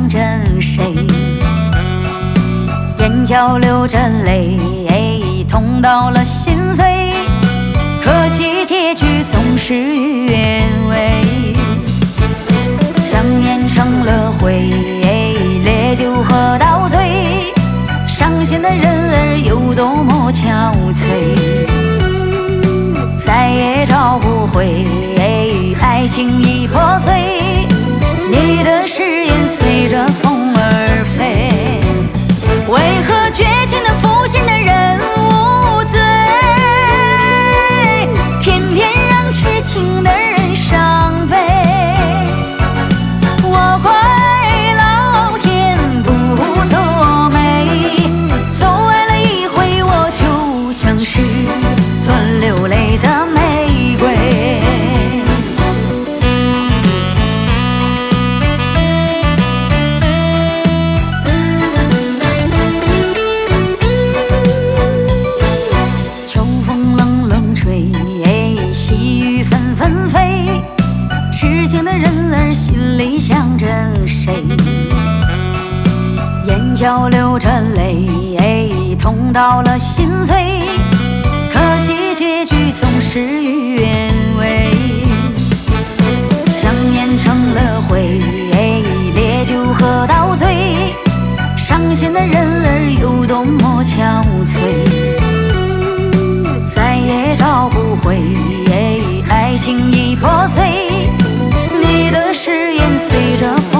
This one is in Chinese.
着谁？眼角流着泪，痛到了心碎。可惜结局总事与愿违，香烟成了灰，烈酒喝到醉。伤心的人儿有多么憔悴，再也找不回，爱情已破碎。你的誓言随着风而飞，为何绝情的负心的人无罪，偏偏让痴情的人伤悲。我怪老天不作美，错爱了一回，我就像是断流泪的玫瑰。秋风冷冷吹，细雨纷纷飞。痴情的人儿心里想着谁？眼角流着泪，痛到了心碎。可惜结局总事与愿违，香烟成了灰，烈酒喝到醉。伤心的人儿有多么憔悴，再也找不回，爱情已破碎。你的誓言随着风